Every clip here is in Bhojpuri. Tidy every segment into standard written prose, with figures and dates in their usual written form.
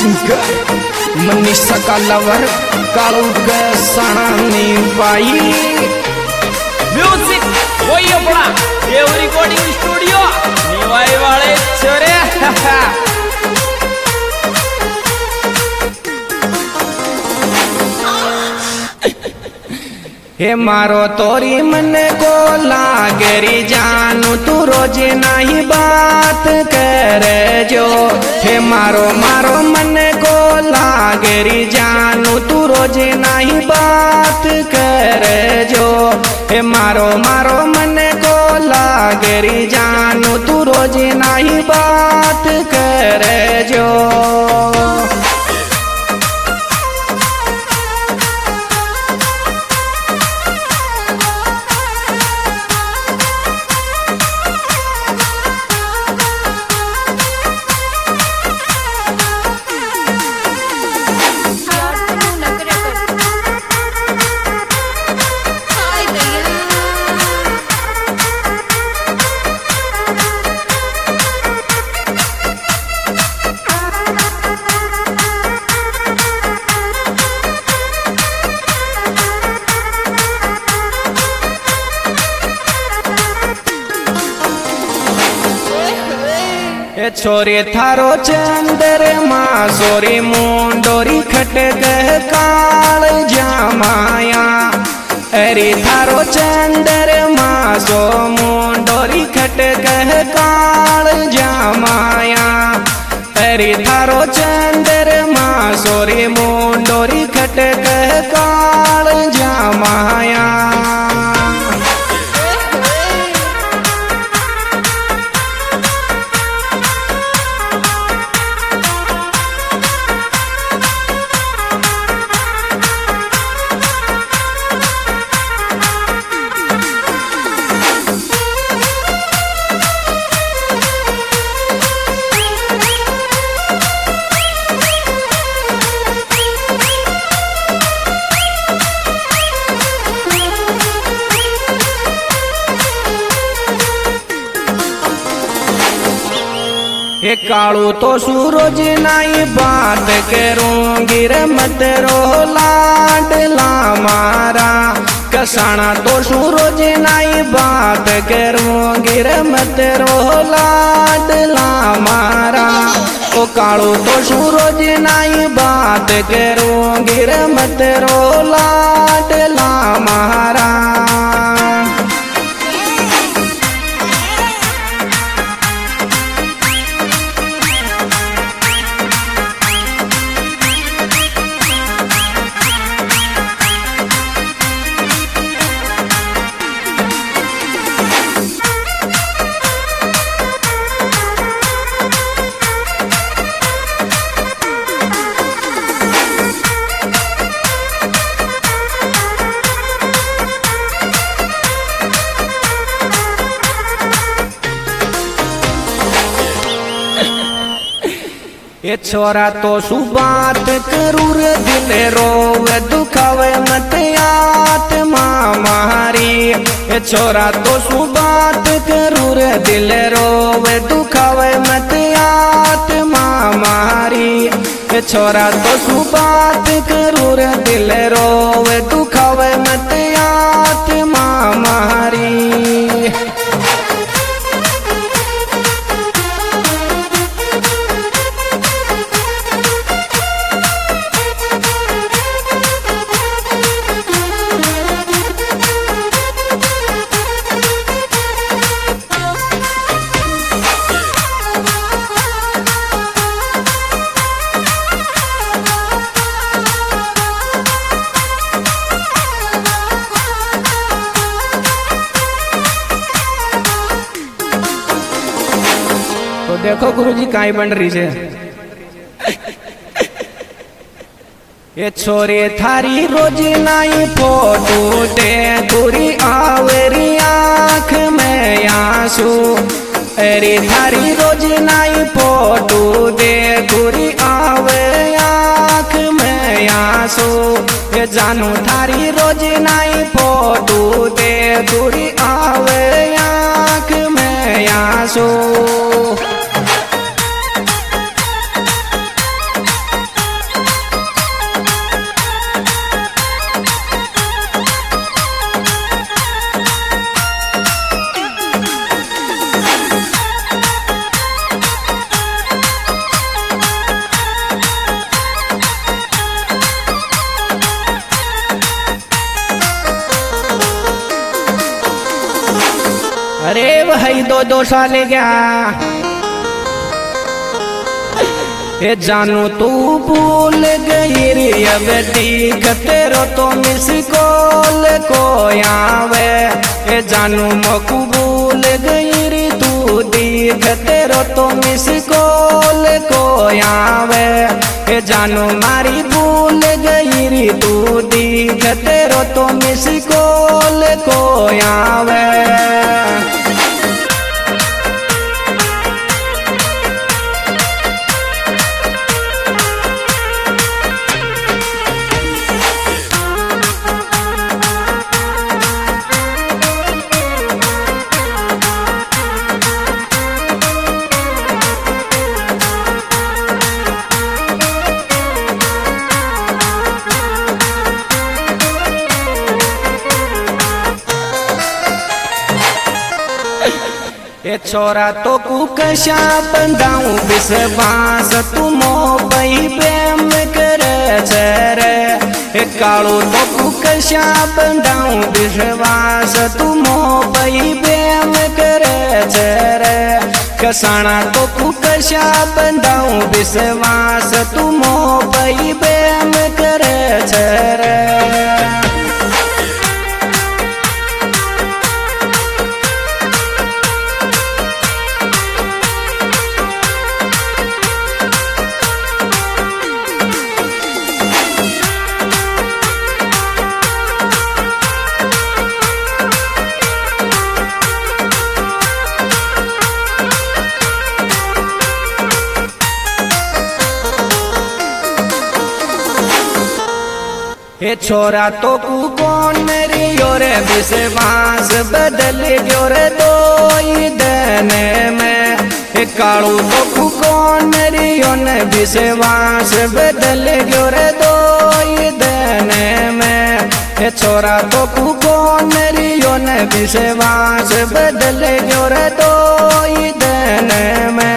सिंगर मनीषा का लवर कालू के सणानी बाई म्यूजिक वही अपना ये रिकॉर्डिंग स्टूडियो निवाई वाले छोरे हे मारो तोरी मन को लागरी जानू तू रोज नहीं बात करे जो हे मारो मारो मन को लागरी जानू तू रोज नहीं बात करे जो हे मारो मारो मन को लागरी जानू तू रोज नहीं बात करे जो छोरे थारो चंद्रमा सोरी मुंडोरी खटक काल जामाया अरे थारो चंद्रमा सो मुंडोरी खटक काल जामाया अरे थारो चंद्रमा सोरी मुंडोरी खटक काल जामाया ये कालू तो सूरज नाई बात करूंगी रे मत रो लाडला मारा कसाना तो सूरज नाई बात करूंगी रे मत रो लाडला मारा ओ कालू तो सूरज नाई बात करूंगी रे मत रो लाडला मारा ये छोरा तो सुबात करूर दिल रोवे दुखावे मत आत्मा मारी ये छोरा तो सुबात करूर दिल रोवे दुखावे मत आत्मा मारी ये छोरा तो सुबात करूर दिल रोवे दुखावे मत आत्मा मारी देखो गुरुजी काई बन रही है ये छोरे थारी रोज नाई फोटो दे पूरी आवेरी आँख में आंसू अरे थारी रोज नाई फोटो दे पूरी आवे आँख में आंसू ये जानू थारी रोज नाई फोटो दे पूरी आवे आँख में आंसू। 阿 叔。 2 साल गया। ए जानू तू भूल गई रे अब देख तेरो तो मिस कॉल को आवे। ए जानू मकू भूल गई रे तू देख तेरो तो मिस कॉल को आवे। ए जानू मारी भूल गई रे तू देख तेरो तो मिस कॉल को आवे। ए छोरा तो कुकशा बंदाऊ विश्वास तुमो पई प्रेम करे रे। ए कालो तो कुकशा बंदाऊ विश्वास तुमो पई प्रेम करे रे। कसाना तो कुकशा बंदाऊ विश्वास तुमो पई प्रेम करे रे। ए छोरा तो कु कौन रियो रे विश्वास बदल गयो रे 2 दिन में। ए कालू तो कु कौन रियो ने विश्वास बदल गयो रे 2 दिन में। ए छोरा तो कु कौन रियो ने विश्वास बदल गयो रे 2 दिन में।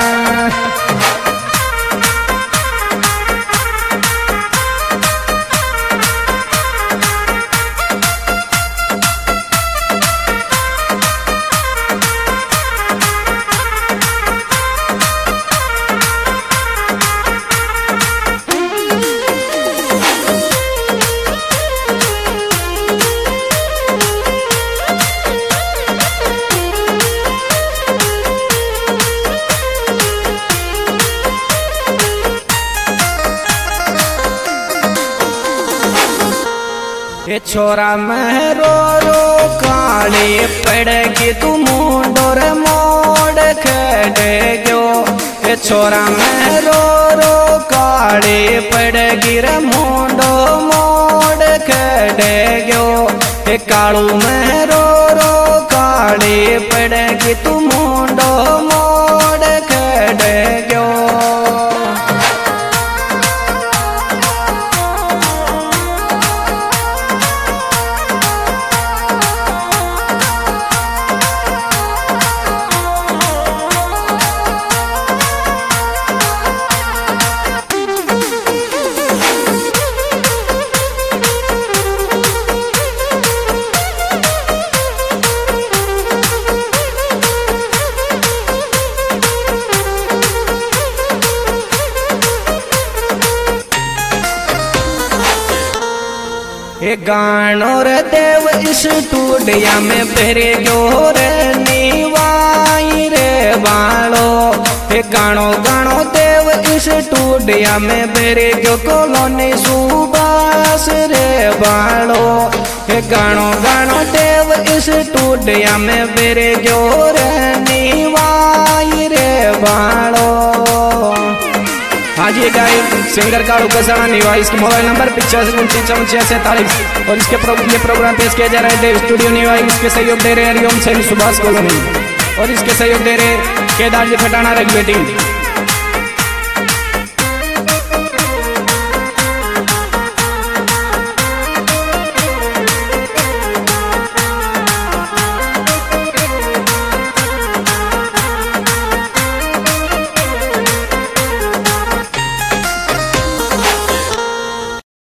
ए छोरा मैं रो रो काली पड़ेगी तू मुंडोर मोड़ खड़े गयो। ए छोरा मैं रो रो काली पड़ेगी रे मुंडो मोड़ खड़े गयो। ए कालू मैं रो रो काली पड़ेगी तू मुंडो मोड़ खड़े गयो। ए गानो रे देव स्टूडियो में बेरे गयो रे नीवाई रे बालो। ए गानो गानो देव स्टूडियो में बेरे गयो कॉलोनी सुभाष रे बालो। ए गानो गानो देव स्टूडियो में बेरे गयो रे नीवाई रे बालो। आज ये गाय सिंगर कालू कसाना निवाई। इसके मोबाइल नंबर 85 और इसके ये प्रोग्राम पेश किया जा रहा है देव स्टूडियो निवाई। इसके सहयोग दे रहे हरिओम सैनी सुभाष कॉलोनी और इसके सहयोग दे रहे केदार जी फटाना रघुबेटी।